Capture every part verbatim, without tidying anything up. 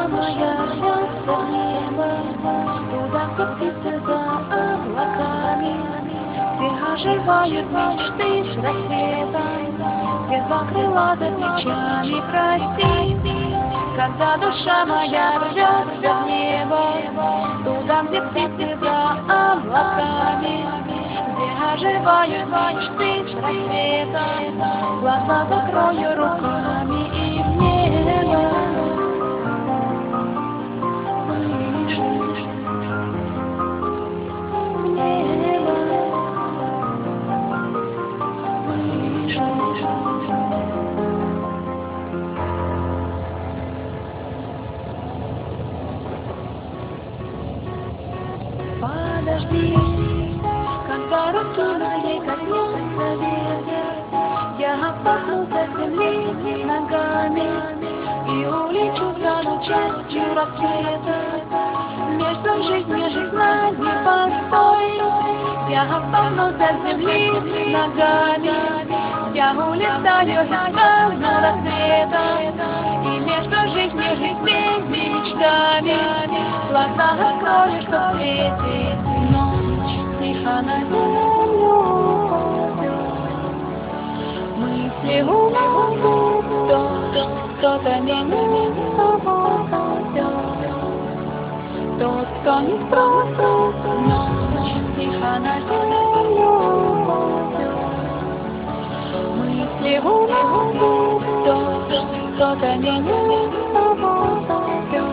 моя рвется в небо, туда, где птицы за облаками, где оживают мечты с рассветом, где два крыла за плечами прости. Когда душа моя рвется в небо, туда, где птицы за облаками, где оживают мечты с рассветом, глаза закрою руками и в небо. Подожди, когда руки моей коснется ветер, я оттолкнусь от земли ногами и улечу за лучастью рассвета. Между жизнью и жизнью постой, я оттолкнусь от земли ногами, я улетаю из волны рассвета, и между жизнью и жизнями мечтами глаза открою, что светит ночь, тихо на землю падет. Мысли уносит дождь, кто-то меня с собой зовет. Тот, кто не спросит, ночь, тихо на землю падет. Мысли уносит дождь, кто-то меня с собой зовет.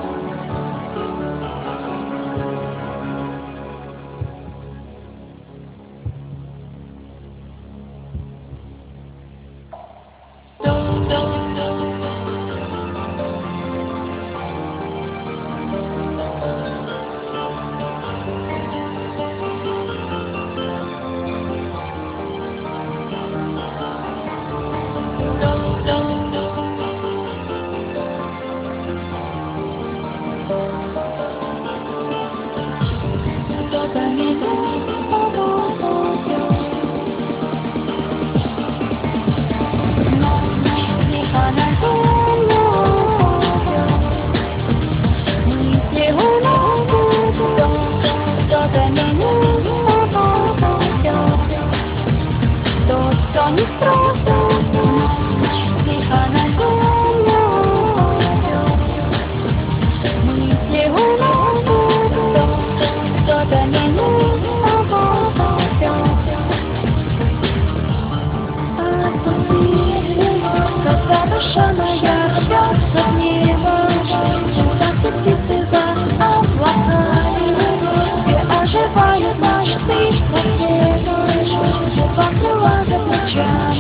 Кто-то меня с собой зовет. Ночь, тихо на землю падет. Мысли уносит дождь, кто-то меня с собой зовет. Тот, кто не спросит, ночь, тихо на землю падет. Мысли уносит дождь, кто-то меня с собой зовет. Отпусти, когда душа моя рвется в небо, туда, где птицы за облаками, где оживают мечты с рассветом, где два крыла за плечами.